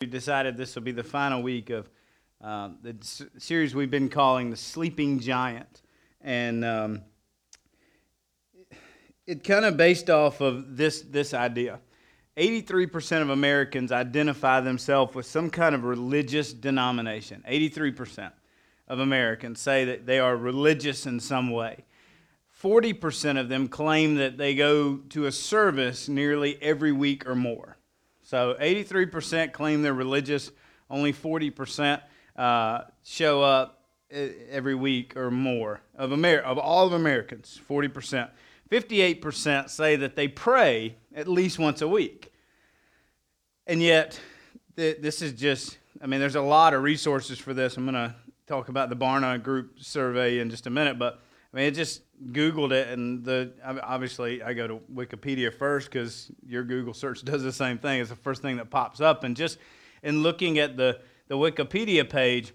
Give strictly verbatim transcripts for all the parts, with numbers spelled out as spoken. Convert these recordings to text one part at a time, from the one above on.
decided this will be the final week of uh, the s- series we've been calling The Sleeping Giant. And um, it kind of based off of this, this idea. eighty-three percent of Americans identify themselves with some kind of religious denomination. eighty-three percent of Americans say that they are religious in some way. forty percent of them claim that they go to a service nearly every week or more. So eighty-three percent claim they're religious, only forty percent uh, show up every week or more. Of Amer- of all of Americans, forty percent. fifty-eight percent say that they pray at least once a week. And yet, th- this is just, I mean, there's a lot of resources for this. I'm going to talk about the Barna Group survey in just a minute, but I mean, it just Googled it, and the obviously I go to Wikipedia first because your Google search does the same thing. It's the first thing that pops up. And just in looking at the, the Wikipedia page,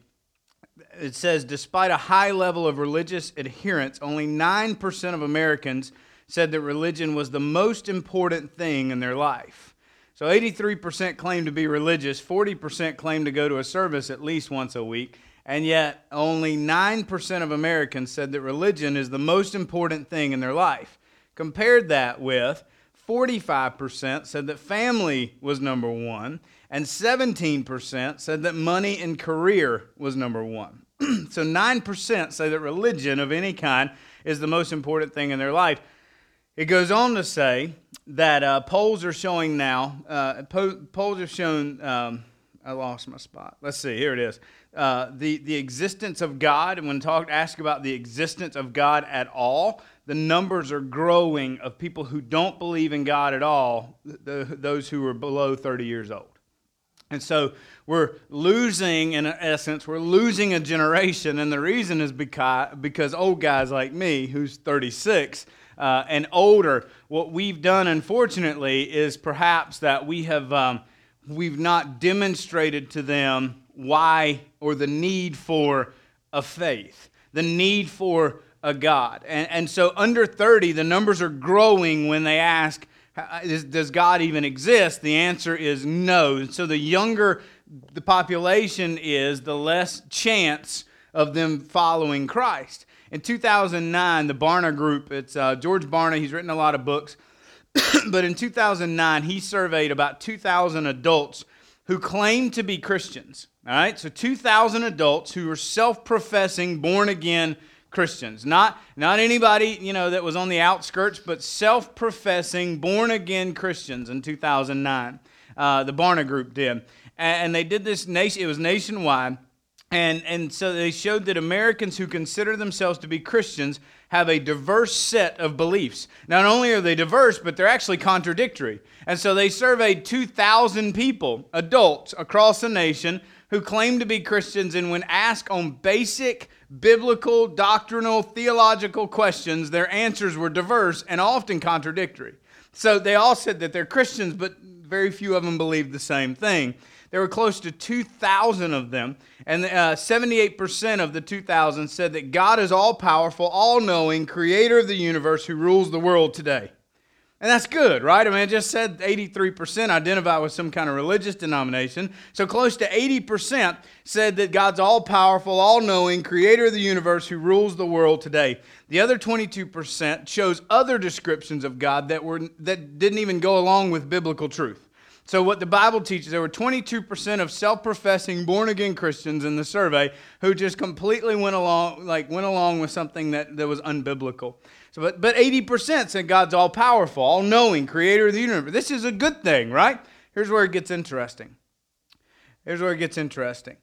it says, despite a high level of religious adherence, only nine percent of Americans said that religion was the most important thing in their life. So eighty-three percent claim to be religious, forty percent claim to go to a service at least once a week, and yet only nine percent of Americans said that religion is the most important thing in their life. Compared that with forty-five percent said that family was number one, and seventeen percent said that money and career was number one. So nine percent say that religion of any kind is the most important thing in their life. It goes on to say that uh, polls are showing now, uh, po- polls have shown, um, I lost my spot. Let's see, here it is. Uh, the, the existence of God, and when talk, asked about the existence of God at all, the numbers are growing of people who don't believe in God at all, the, those who are below thirty years old. And so we're losing, in essence, we're losing a generation, and the reason is because, because old guys like me, who's thirty-six, uh, and older, what we've done, unfortunately, is perhaps that we have um, we've not demonstrated to them why or the need for a faith, the need for a God. And, and so under thirty, the numbers are growing when they ask, does God even exist? The answer is no. So the younger the population is, the less chance of them following Christ. In two thousand nine, the Barna Group, it's uh, George Barna, he's written a lot of books, but in two thousand nine, he surveyed about two thousand adults who claimed to be Christians. All right, so two thousand adults who were self-professing, born-again Christians. Not, not anybody, you know, that was on the outskirts, but self-professing, born-again Christians in two thousand nine. Uh, the Barna Group did. And they did this, nation. It was nationwide. And, and so they showed that Americans who consider themselves to be Christians have a diverse set of beliefs. Not only are they diverse, but they're actually contradictory. And so they surveyed two thousand people, adults across the nation, who claim to be Christians, and when asked on basic biblical, doctrinal, theological questions, their answers were diverse and often contradictory. So they all said that they're Christians, but very few of them believed the same thing. There were close to two thousand of them, and uh, seventy-eight percent of the two thousand said that God is all-powerful, all-knowing, creator of the universe who rules the world today. And that's good, right? I mean, it just said eighty-three percent identify with some kind of religious denomination. So close to eighty percent said that God's all-powerful, all-knowing, creator of the universe who rules the world today. The other twenty-two percent chose other descriptions of God that were that didn't even go along with biblical truth. So what the Bible teaches, there were twenty-two percent of self-professing born-again Christians in the survey who just completely went along, like went along with something that, that was unbiblical. So, but, but eighty percent said God's all-powerful, all-knowing, creator of the universe. This is a good thing, right? Here's where it gets interesting. Here's where it gets interesting.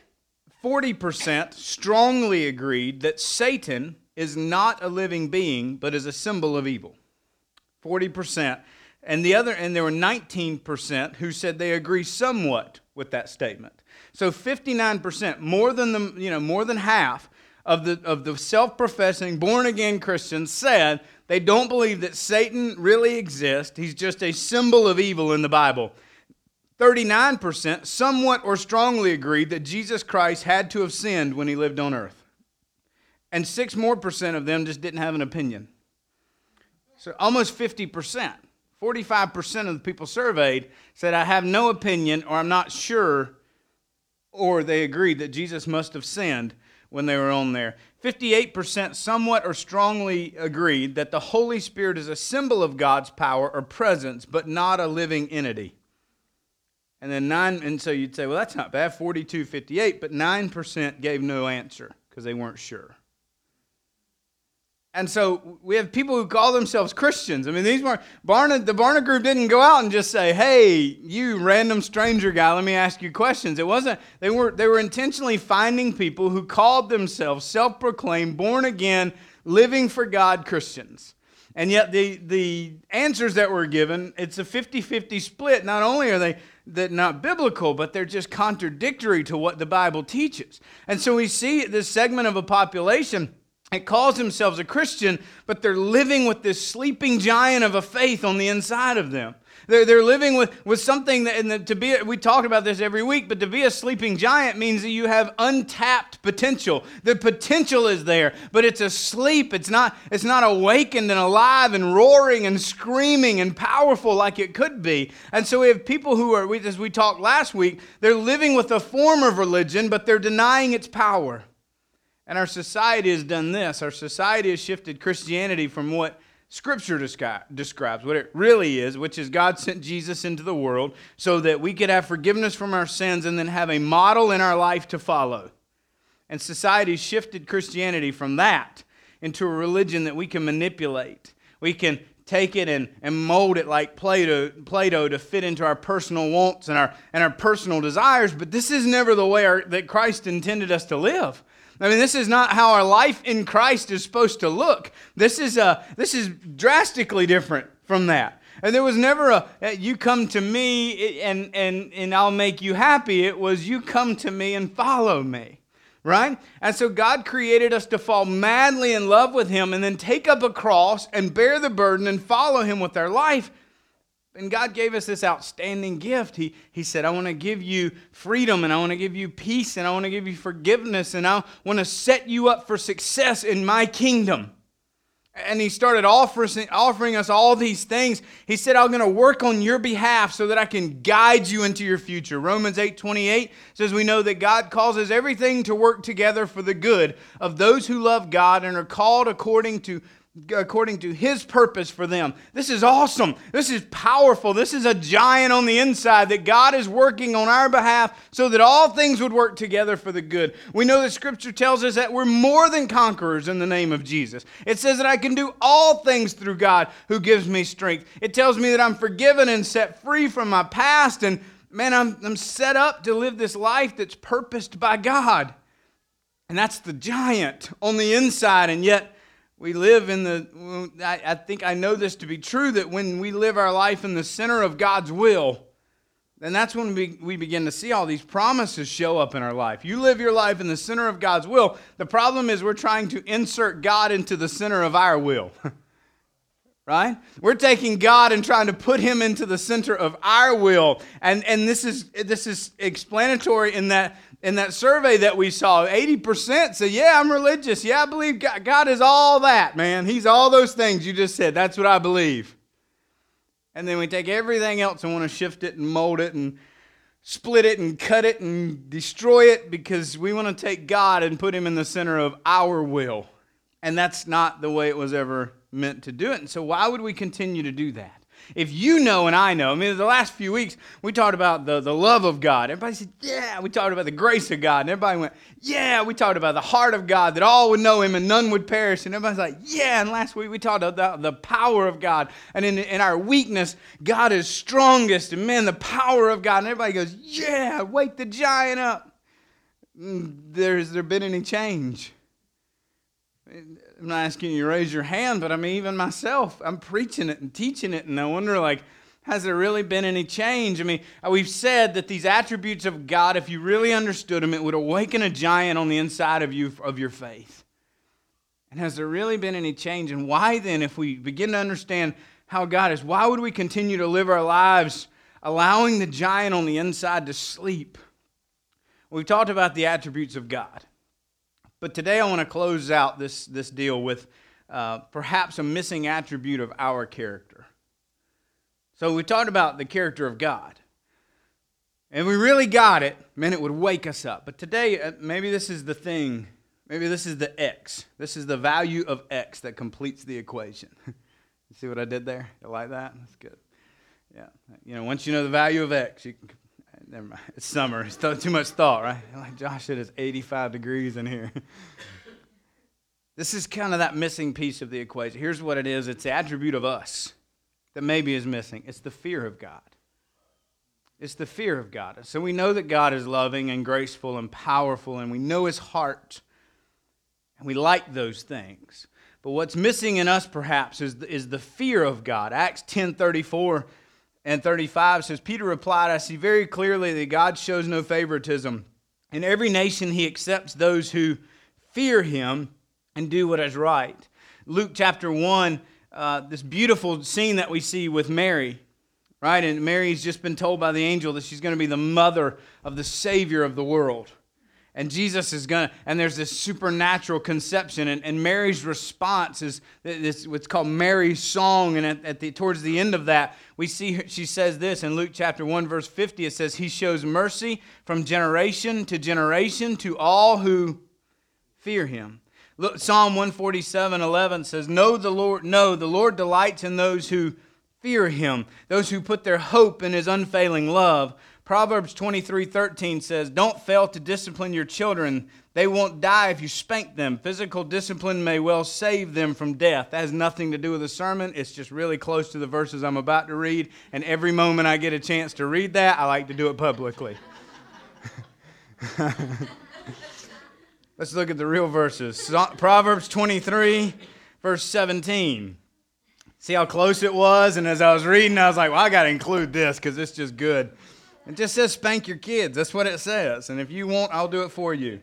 forty percent strongly agreed that Satan is not a living being, but is a symbol of evil. forty percent. And the other, and there were nineteen percent who said they agree somewhat with that statement. So fifty-nine percent, more than the, you know, more than half of the of the self-professing born-again Christians said they don't believe that Satan really exists. He's just a symbol of evil in the Bible. thirty-nine percent somewhat or strongly agreed that Jesus Christ had to have sinned when he lived on earth. And six more percent of them just didn't have an opinion. So almost fifty percent. forty-five percent of the people surveyed said, I have no opinion, or I'm not sure, or they agreed that Jesus must have sinned when they were on there. fifty-eight percent somewhat or strongly agreed that the Holy Spirit is a symbol of God's power or presence, but not a living entity. And then nine, and so you'd say, well, that's not bad, forty-two, fifty-eight, but nine percent gave no answer because they weren't sure. And so we have people who call themselves Christians. I mean, these weren't, Barna, the Barna group didn't go out and just say, hey, you random stranger guy, let me ask you questions. It wasn't, they were, they were intentionally finding people who called themselves self-proclaimed, born again, living for God Christians. And yet the, the answers that were given, it's a fifty-fifty split. Not only are they that not biblical, but they're just contradictory to what the Bible teaches. And so we see this segment of a population, it calls themselves a Christian, but they're living with this sleeping giant of a faith on the inside of them. They're, they're living with, with something that, and the, to be, we talk about this every week, but to be a sleeping giant means that you have untapped potential. The potential is there, but it's asleep. It's not, it's not awakened and alive and roaring and screaming and powerful like it could be. And so we have people who are, as we talked last week, they're living with a form of religion, but they're denying its power. And our society has done this. Our society has shifted Christianity from what Scripture describes, what it really is, which is God sent Jesus into the world so that we could have forgiveness from our sins and then have a model in our life to follow. And society shifted Christianity from that into a religion that we can manipulate. We can take it and, and mold it like Play-Doh, Play-Doh to fit into our personal wants and our, and our personal desires, but this is never the way our, that Christ intended us to live. I mean, this is not how our life in Christ is supposed to look. This is uh, this is drastically different from that. And there was never a, you come to me and, and, and I'll make you happy. It was you come to me and follow me, right? And so God created us to fall madly in love with Him and then take up a cross and bear the burden and follow Him with our life. And God gave us this outstanding gift. He, he said, I want to give you freedom, and I want to give you peace, and I want to give you forgiveness, and I want to set you up for success in my kingdom. And He started offering, offering us all these things. He said, I'm going to work on your behalf so that I can guide you into your future. Romans eight twenty-eight says we know that God causes everything to work together for the good of those who love God and are called according to according to His purpose for them. This is awesome. This is powerful. This is a giant on the inside that God is working on our behalf so that all things would work together for the good. We know that Scripture tells us that we're more than conquerors in the name of Jesus. It says that I can do all things through God who gives me strength. It tells me that I'm forgiven and set free from my past, and man, I'm, I'm set up to live this life that's purposed by God. And that's the giant on the inside, and yet we live in the, I, I think I know this to be true, that when we live our life in the center of God's will, then that's when we, we begin to see all these promises show up in our life. You live your life in the center of God's will. The problem is we're trying to insert God into the center of our will. Right? We're taking God and trying to put Him into the center of our will. And, and this is this is explanatory in that in that survey that we saw. eighty percent say, yeah, I'm religious. Yeah, I believe God, God is all that, man. He's all those things you just said. That's what I believe. And then we take everything else and want to shift it and mold it and split it and cut it and destroy it because we want to take God and put Him in the center of our will. And that's not the way it was ever meant to do it. And so why would we continue to do that? If you know and I know, I mean, the last few weeks, we talked about the, the love of God. Everybody said, yeah. We talked about the grace of God. And everybody went, yeah. We talked about the heart of God, that all would know Him and none would perish. And everybody's like, yeah. And last week, we talked about the, the power of God. And in, in our weakness, God is strongest. And man, the power of God. And everybody goes, yeah, wake the giant up. There's there been any change? I'm not asking you to raise your hand, but I mean, even myself, I'm preaching it and teaching it, and I wonder, like, has there really been any change? I mean, we've said that these attributes of God, if you really understood them, it would awaken a giant on the inside of you, of your faith. And has there really been any change? And why then, if we begin to understand how God is, why would we continue to live our lives allowing the giant on the inside to sleep? We've talked about the attributes of God. But today I want to close out this, this deal with uh, perhaps a missing attribute of our character. So we talked about the character of God. And we really got it, man, it would wake us up. But today, maybe this is the thing. Maybe this is the X. This is the value of X that completes the equation. You see what I did there? You like that? That's good. Yeah. You know, once you know the value of X, you can, never mind. It's summer. It's too much thought, right? Like, Josh, it is eighty-five degrees in here. This is kind of that missing piece of the equation. Here's what it is. It's the attribute of us that maybe is missing. It's the fear of God. It's the fear of God. So we know that God is loving and graceful and powerful, and we know His heart, and we like those things. But what's missing in us, perhaps, is the, is the fear of God. Acts ten thirty-four and thirty-five says, Peter replied, I see very clearly that God shows no favoritism. In every nation He accepts those who fear Him and do what is right. Luke chapter one, uh, this beautiful scene that we see with Mary. Right, and Mary's just been told by the angel that she's going to be the mother of the Savior of the world. And Jesus is going to, and there's this supernatural conception. And, and Mary's response is this, what's called Mary's song. And at, at the towards the end of that, we see her, she says this in Luke chapter one, verse fifty. It says, He shows mercy from generation to generation to all who fear Him. Look, Psalm one forty-seven, eleven says, No, the Lord, no, the Lord delights in those who fear Him, those who put their hope in His unfailing love. Proverbs twenty-three thirteen says, Don't fail to discipline your children. They won't die if you spank them. Physical discipline may well save them from death. That has nothing to do with the sermon. It's just really close to the verses I'm about to read. And every moment I get a chance to read that, I like to do it publicly. Let's look at the real verses. Proverbs twenty-three, verse seventeen. See how close it was? And as I was reading, I was like, well, I got to include this because it's just good. It just says spank your kids. That's what it says. And if you won't, I'll do it for you.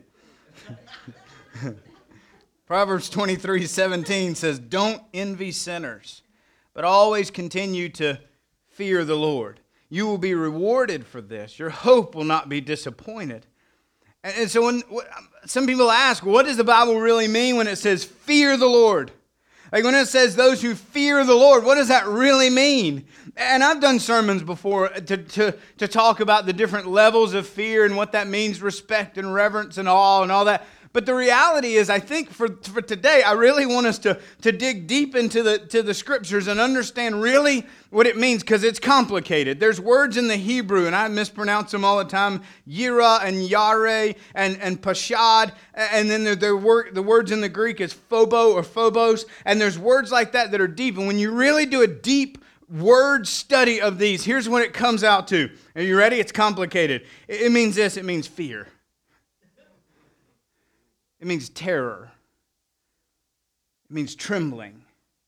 Proverbs twenty-three seventeen says, Don't envy sinners, but always continue to fear the Lord. You will be rewarded for this. Your hope will not be disappointed. And, and so when some people ask, what does the Bible really mean when it says fear the Lord? Like when it says those who fear the Lord, what does that really mean? And I've done sermons before to, to, to talk about the different levels of fear and what that means, respect and reverence and awe and all that. But the reality is, I think for, for today, I really want us to, to dig deep into the, to the Scriptures and understand really what it means, because it's complicated. There's words in the Hebrew, and I mispronounce them all the time, yira and yare and, and pashad, and then there, there were, the words in the Greek is phobo or phobos, and there's words like that that are deep. And when you really do a deep word study of these, here's what it comes out to. Are you ready? It's complicated. It, it means this. It means fear. It means terror. It means trembling.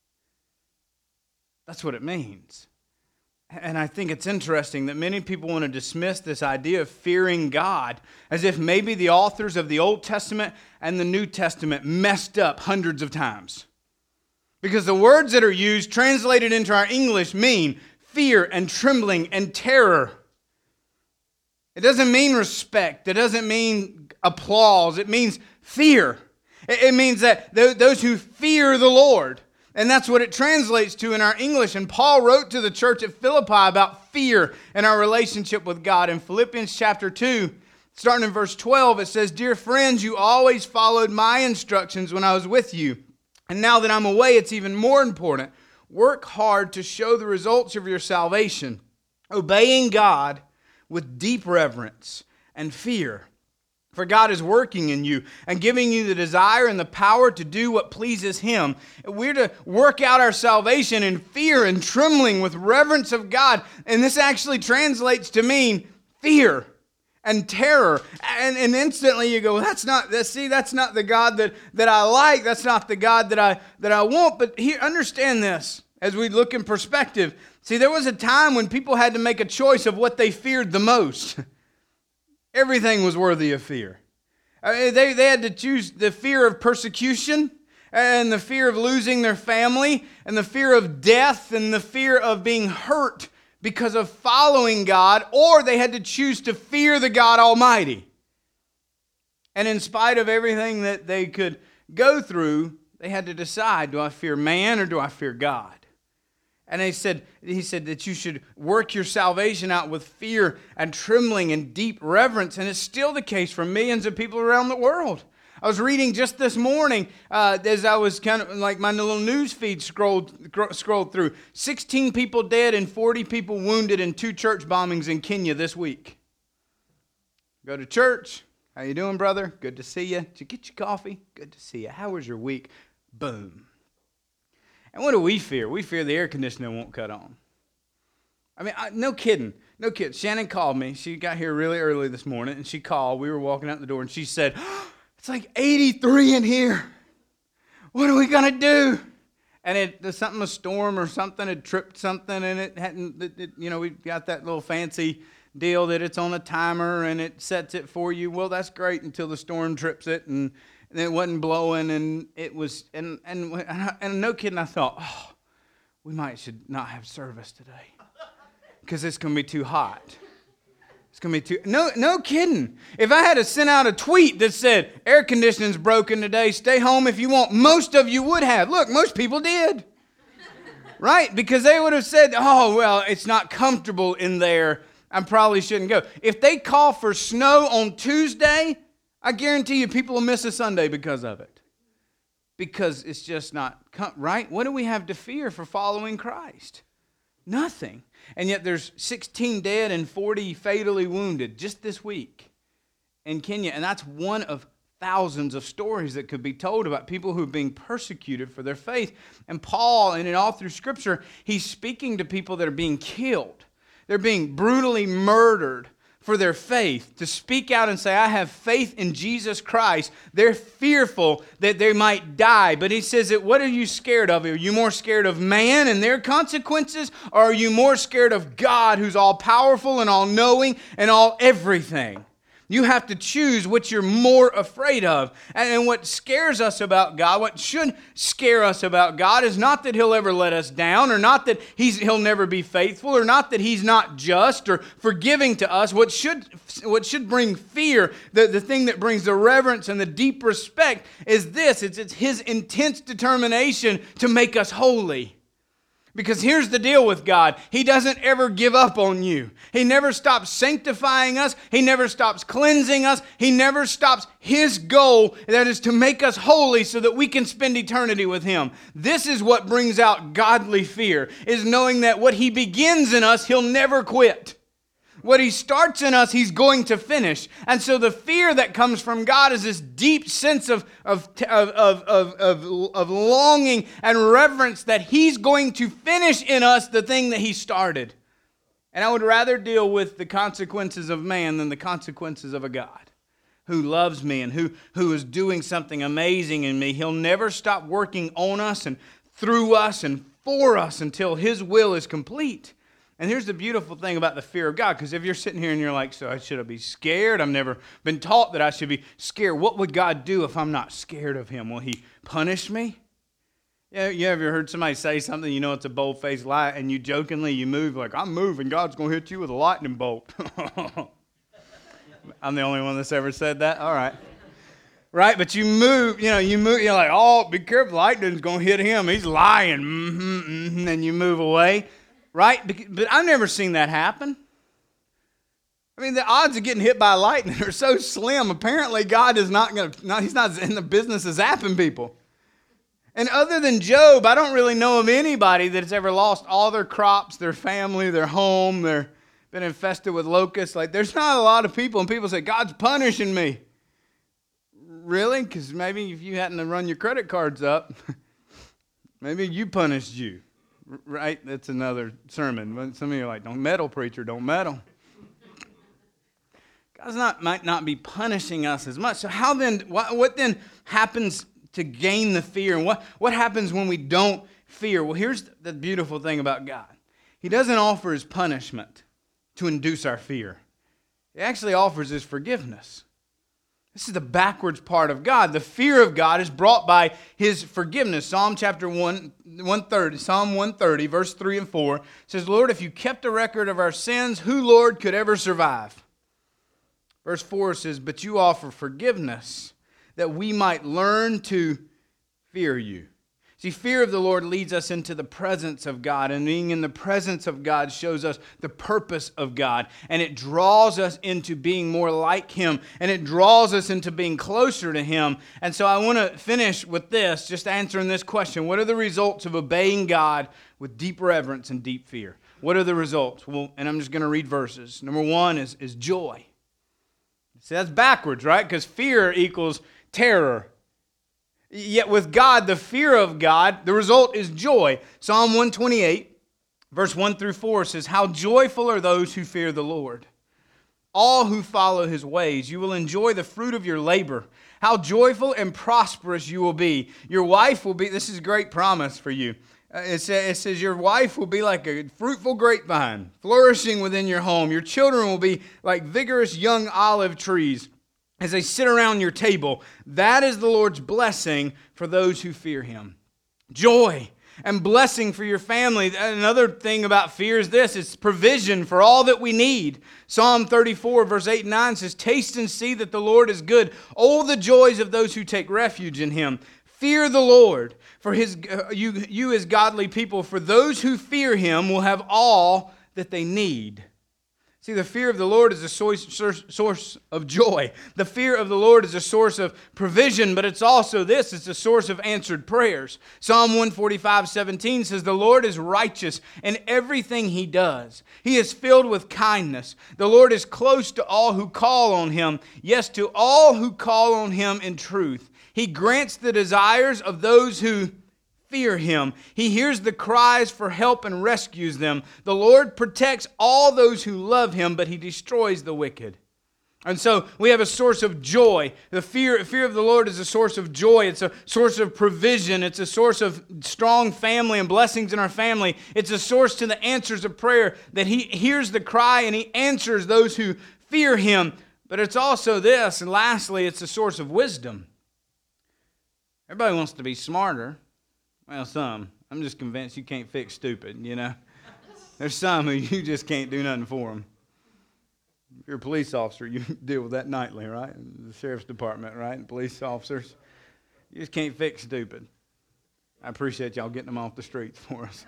That's what it means. And I think it's interesting that many people want to dismiss this idea of fearing God as if maybe the authors of the Old Testament and the New Testament messed up hundreds of times. Because the words that are used, translated into our English, mean fear and trembling and terror. It doesn't mean respect. It doesn't mean applause. It means fear. It means that those who fear the Lord. And that's what it translates to in our English. And Paul wrote to the church at Philippi about fear and our relationship with God. In Philippians chapter two, starting in verse twelve, it says, Dear friends, you always followed my instructions when I was with you. And now that I'm away, it's even more important. Work hard to show the results of your salvation, obeying God with deep reverence and fear. For God is working in you and giving you the desire and the power to do what pleases Him. We're to work out our salvation in fear and trembling with reverence of God. And this actually translates to mean fear and terror. And, and instantly you go, that's not, that, see, that's not the God that, that I like. That's not the God that I, that I want. But here, understand this as we look in perspective. See, there was a time when people had to make a choice of what they feared the most. Everything was worthy of fear. I mean, they, they had to choose the fear of persecution and the fear of losing their family and the fear of death and the fear of being hurt because of following God, or they had to choose to fear the God Almighty. And in spite of everything that they could go through, they had to decide, do I fear man or do I fear God? And he said, he said that you should work your salvation out with fear and trembling and deep reverence. And it's still the case for millions of people around the world. I was reading just this morning uh, as I was kind of like my little news feed scrolled scrolled through. sixteen people dead and forty people wounded in two church bombings in Kenya this week. Go to church. How you doing, brother? Good to see you. Did you get your coffee? Good to see you. How was your week? Boom. And what do we fear? We fear the air conditioning won't cut on. I mean, I, no kidding. No kidding. Shannon called me. She got here really early this morning, and she called. We were walking out the door, and she said, oh, it's like eighty-three in here. What are we going to do? And it something, a storm or something had tripped something, and it hadn't, it, it, you know, we got that little fancy deal that it's on a timer, and it sets it for you. Well, that's great until the storm trips it, and And it wasn't blowing, and it was, and and and no kidding, I thought, oh, we might should not have service today because it's going to be too hot. It's going to be too, no, no kidding. If I had to send out a tweet that said, air conditioning's broken today, stay home if you want, most of you would have. Look, most people did. Right? Because they would have said, oh, well, it's not comfortable in there. I probably shouldn't go. If they call for snow on Tuesday, I guarantee you people will miss a Sunday because of it. Because it's just not, right? What do we have to fear for following Christ? Nothing. And yet there's sixteen dead and forty fatally wounded just this week in Kenya. And that's one of thousands of stories that could be told about people who are being persecuted for their faith. And Paul, and in all through Scripture, he's speaking to people that are being killed. They're being brutally murdered for their faith, to speak out and say, I have faith in Jesus Christ. They're fearful that they might die. But he says that, what are you scared of? Are you more scared of man and their consequences? Or are you more scared of God, who's all powerful and all knowing and all everything? You have to choose what you're more afraid of. And what scares us about God, what should scare us about God, is not that He'll ever let us down, or not that he's, He'll never be faithful, or not that He's not just or forgiving to us. What should, what should bring fear, the, the thing that brings the reverence and the deep respect, is this. It's, it's His intense determination to make us holy. Because here's the deal with God. He doesn't ever give up on you. He never stops sanctifying us. He never stops cleansing us. He never stops His goal, that is to make us holy so that we can spend eternity with Him. This is what brings out godly fear, is knowing that what He begins in us, He'll never quit. What He starts in us, He's going to finish. And so the fear that comes from God is this deep sense of, of, of, of, of, of longing and reverence that He's going to finish in us the thing that He started. And I would rather deal with the consequences of man than the consequences of a God who loves me and who, who is doing something amazing in me. He'll never stop working on us and through us and for us until His will is complete. And here's the beautiful thing about the fear of God, because if you're sitting here and you're like, so I should I be scared? I've never been taught that I should be scared. What would God do if I'm not scared of Him? Will He punish me? Yeah, you ever heard somebody say something, you know it's a bold-faced lie, and you jokingly, you move like, I'm moving, God's going to hit you with a lightning bolt. I'm the only one that's ever said that? All right. Right, but you move, you know, you move, you're like, oh, be careful, lightning's going to hit him. He's lying, mm-hmm, mm-hmm, and you move away. Right? But I've never seen that happen. I mean, the odds of getting hit by lightning are so slim. Apparently, God is not going to, He's not in the business of zapping people. And other than Job, I don't really know of anybody that's ever lost all their crops, their family, their home, they're been infested with locusts. Like, there's not a lot of people, and people say, God's punishing me. Really? Because maybe if you hadn't run your credit cards up, maybe you punished you. Right? That's another sermon. Some of you are like, don't meddle, preacher, don't meddle. God's not might not be punishing us as much. So how then, what, what then happens to gain the fear? And what, what happens when we don't fear? Well, here's the beautiful thing about God. He doesn't offer His punishment to induce our fear. He actually offers His forgiveness. This is the backwards part of God. The fear of God is brought by His forgiveness. Psalm chapter one, one thirty, Psalm one thirty, verse three and four says, Lord, if you kept a record of our sins, who, Lord, could ever survive? Verse four says, but you offer forgiveness that we might learn to fear you. See, fear of the Lord leads us into the presence of God, and being in the presence of God shows us the purpose of God, and it draws us into being more like Him, and it draws us into being closer to Him. And so I want to finish with this, just answering this question. What are the results of obeying God with deep reverence and deep fear? What are the results? Well, and I'm just going to read verses. Number one is, is joy. See, that's backwards, right? Because fear equals terror. Yet with God, the fear of God, the result is joy. Psalm one twenty-eight, verse one through four says, "How joyful are those who fear the Lord, all who follow His ways. You will enjoy the fruit of your labor. How joyful and prosperous you will be. Your wife will be," this is a great promise for you. Uh, It says, it says, "Your wife will be like a fruitful grapevine, flourishing within your home. Your children will be like vigorous young olive trees as they sit around your table. That is the Lord's blessing for those who fear Him." Joy and blessing for your family. Another thing about fear is this: it's provision for all that we need. Psalm thirty-four, verse eight and nine says, "Taste and see that the Lord is good. Oh, the joys of those who take refuge in Him. Fear the Lord, for his uh, you, you as godly people, for those who fear Him will have all that they need." See, the fear of the Lord is a source, source of joy. The fear of the Lord is a source of provision, but it's also this, it's a source of answered prayers. Psalm one forty-five, seventeen says, "The Lord is righteous in everything He does. He is filled with kindness. The Lord is close to all who call on Him. Yes, to all who call on Him in truth. He grants the desires of those who fear Him. He hears the cries for help and rescues them. The Lord protects all those who love Him, but He destroys the wicked." And so we have a source of joy. The fear, fear of the Lord is a source of joy. It's a source of provision. It's a source of strong family and blessings in our family. It's a source to the answers of prayer, that He hears the cry and He answers those who fear Him. But it's also this, and lastly, it's a source of wisdom. Everybody wants to be smarter. Well, some. I'm just convinced you can't fix stupid, you know. There's some who you just can't do nothing for them. If you're a police officer, you deal with that nightly, right? The sheriff's department, right? And police officers. You just can't fix stupid. I appreciate y'all getting them off the streets for us.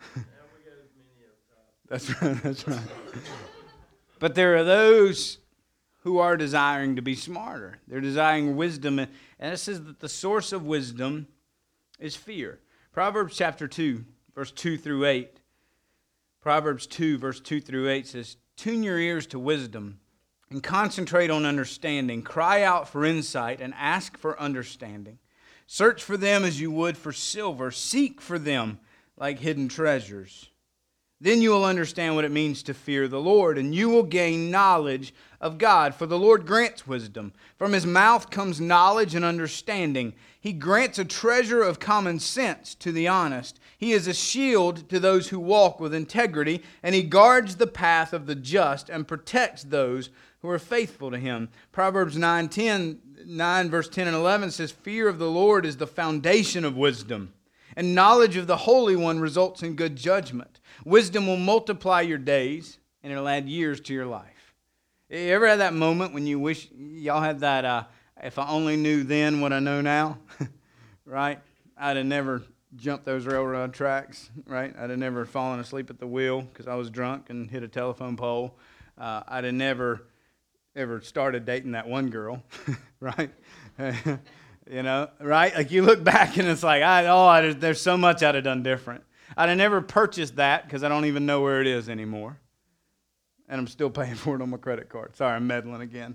That's right, that's right. But there are those who are desiring to be smarter. They're desiring wisdom. And it says that the source of wisdom is fear. Proverbs chapter two, verse two through eight. Proverbs two, verse two through eight says, "Tune your ears to wisdom and concentrate on understanding. Cry out for insight and ask for understanding. Search for them as you would for silver. Seek for them like hidden treasures. Then you will understand what it means to fear the Lord, and you will gain knowledge of God. For the Lord grants wisdom. From His mouth comes knowledge and understanding. He grants a treasure of common sense to the honest. He is a shield to those who walk with integrity, and He guards the path of the just and protects those who are faithful to Him." Proverbs nine, ten, nine verse ten and eleven says, "Fear of the Lord is the foundation of wisdom, and knowledge of the Holy One results in good judgment. Wisdom will multiply your days, and it'll add years to your life." You ever had that moment when you wish, y'all had that, uh, if I only knew then what I know now, right? I'd have never jumped those railroad tracks, right? I'd have never fallen asleep at the wheel because I was drunk and hit a telephone pole. Uh, I'd have never ever started dating that one girl, right? You know, right? Like you look back and it's like, I, oh, I, there's so much I'd have done different. I'd have never purchased that because I don't even know where it is anymore. And I'm still paying for it on my credit card. Sorry, I'm meddling again.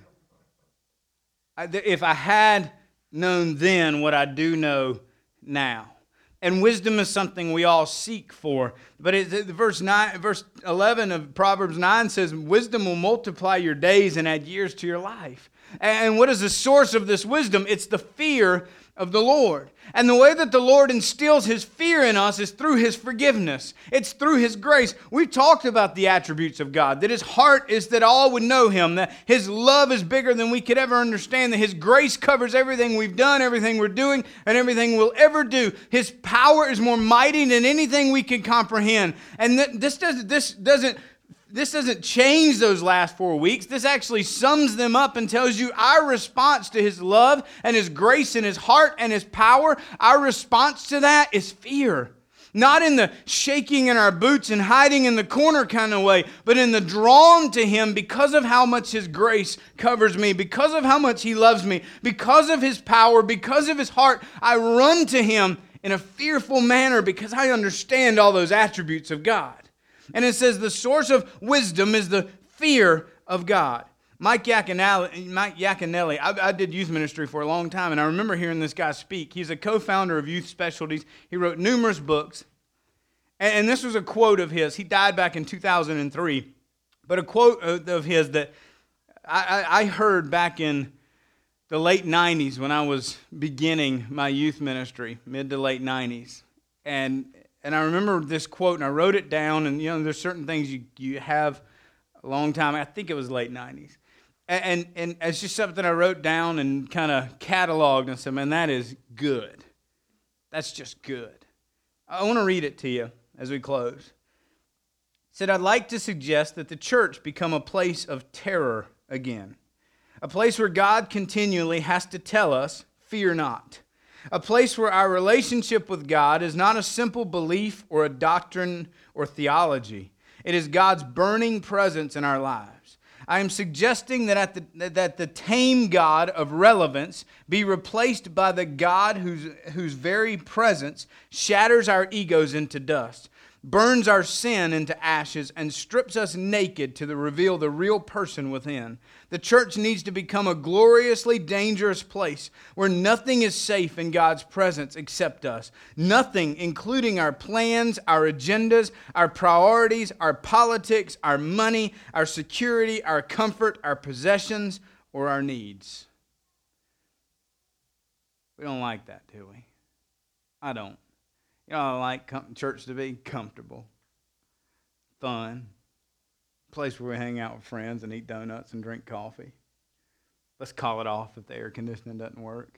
I, if I had known then what I do know now. And wisdom is something we all seek for. But it, verse nine, verse eleven of Proverbs nine says, "Wisdom will multiply your days and add years to your life." And what is the source of this wisdom? It's the fear of the Lord. And the way that the Lord instills His fear in us is through His forgiveness. It's through His grace. We've talked about the attributes of God, that His heart is that all would know Him, that His love is bigger than we could ever understand, that His grace covers everything we've done, everything we're doing, and everything we'll ever do. His power is more mighty than anything we can comprehend. And this doesn't, this doesn't this doesn't change those last four weeks. This actually sums them up and tells you our response to His love and His grace and His heart and His power, our response to that is fear. Not in the shaking in our boots and hiding in the corner kind of way, but in the drawn to Him because of how much His grace covers me, because of how much He loves me, because of His power, because of His heart. I run to Him in a fearful manner because I understand all those attributes of God. And it says the source of wisdom is the fear of God. Mike Yaconelli, Mike Yaconelli I, I did youth ministry for a long time, and I remember hearing this guy speak. He's a co-founder of Youth Specialties. He wrote numerous books. And, and this was a quote of his. He died back in two thousand three. But a quote of his that I, I, I heard back in the late nineties when I was beginning my youth ministry, mid to late nineties. And and I remember this quote, and I wrote it down. And, you know, there's certain things you, you have a long time. I think it was late nineties. And, and, and it's just something I wrote down and kind of cataloged and said, man, that is good. That's just good. I want to read it to you as we close. It said, I'd like to suggest that the church become a place of terror again. A place where God continually has to tell us, fear not. A place where our relationship with God is not a simple belief or a doctrine or theology. It is God's burning presence in our lives. I am suggesting that, at the, that the tame God of relevance be replaced by the God whose, whose very presence shatters our egos into dust, burns our sin into ashes, and strips us naked to the reveal the real person within. The church needs to become a gloriously dangerous place where nothing is safe in God's presence except us. Nothing, including our plans, our agendas, our priorities, our politics, our money, our security, our comfort, our possessions, or our needs. We don't like that, do we? I don't. You know, I like com- church to be comfortable, fun, a place where we hang out with friends and eat donuts and drink coffee. Let's call it off if the air conditioning doesn't work.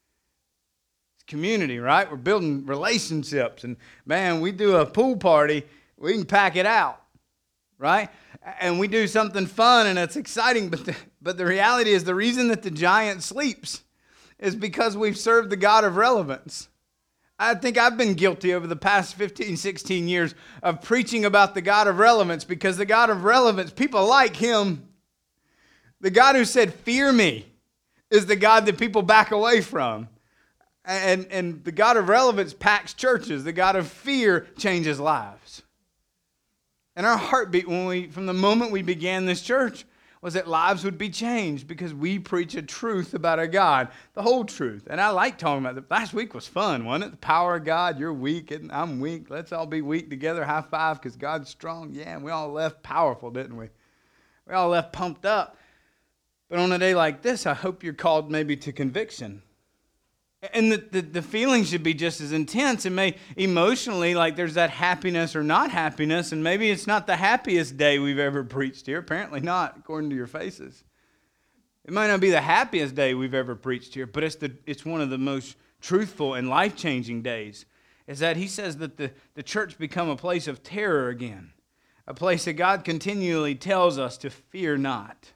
It's community, right? We're building relationships, and man, we do a pool party, we can pack it out, right? And we do something fun and it's exciting, but the, but the reality is the reason that the giant sleeps is because we've served the God of relevance. I think I've been guilty over the past fifteen, sixteen years of preaching about the God of relevance because the God of relevance, people like Him. The God who said, fear me, is the God that people back away from. And, and the God of relevance packs churches. The God of fear changes lives. And our heartbeat when we, from the moment we began this church, was that lives would be changed because we preach a truth about a God, the whole truth. And I like talking about it. Last week was fun, wasn't it? The power of God, you're weak and I'm weak. Let's all be weak together. High five because God's strong. Yeah, and we all left powerful, didn't we? We all left pumped up. But on a day like this, I hope you're called maybe to conviction. And the, the, the feeling should be just as intense. It may emotionally, like there's that happiness or not happiness, and maybe it's not the happiest day we've ever preached here. Apparently not, according to your faces. It might not be the happiest day we've ever preached here, but it's the it's one of the most truthful and life-changing days. Is that he says that the, the church become a place of terror again. A place that God continually tells us to fear not.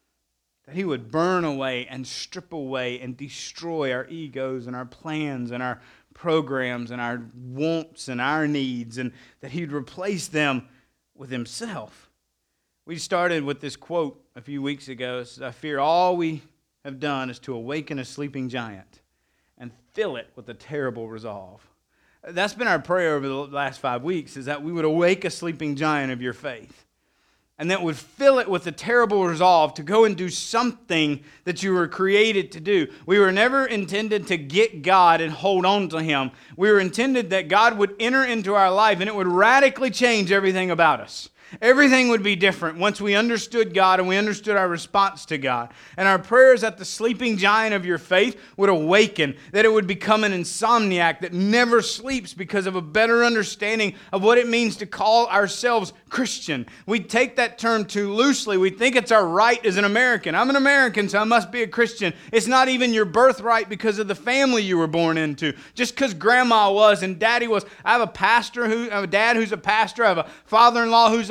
That He would burn away and strip away and destroy our egos and our plans and our programs and our wants and our needs, and that He'd replace them with Himself. We started with this quote a few weeks ago. It says, I fear all we have done is to awaken a sleeping giant and fill it with a terrible resolve. That's been our prayer over the last five weeks, is that we would awake a sleeping giant of your faith. And that would fill it with a terrible resolve to go and do something that you were created to do. We were never intended to get God and hold on to Him. We were intended that God would enter into our life and it would radically change everything about us. Everything would be different once we understood God and we understood our response to God. And our prayer is that the sleeping giant of your faith would awaken, that it would become an insomniac that never sleeps because of a better understanding of what it means to call ourselves Christian. We take that term too loosely. We think it's our right as an American. I'm an American, so I must be a Christian. It's not even your birthright because of the family you were born into. Just because grandma was and daddy was. I have a pastor who, I have a dad who's a pastor. I have a father-in-law who's a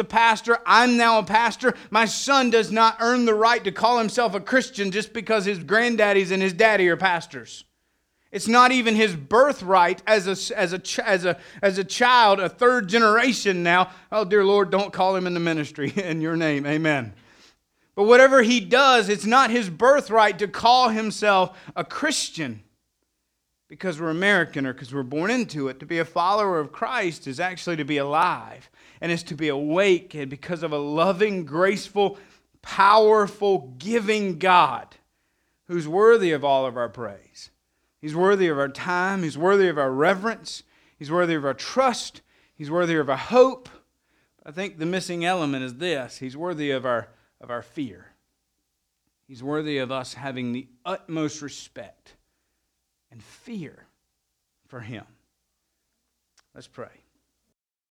pastor. I'm now a pastor. My son does not earn the right to call himself a Christian just because his granddaddies and his daddy are pastors. It's not even his birthright as a, as a, as a, as a child, a third generation now. Oh, dear Lord, don't call him in the ministry in your name. Amen. But whatever he does, it's not his birthright to call himself a Christian because we're American or because we're born into it. To be a follower of Christ is actually to be alive, and it's to be awake, and because of a loving, graceful, powerful, giving God who's worthy of all of our praise. He's worthy of our time. He's worthy of our reverence. He's worthy of our trust. He's worthy of our hope. I think the missing element is this. He's worthy of our, of our fear. He's worthy of us having the utmost respect and fear for Him. Let's pray.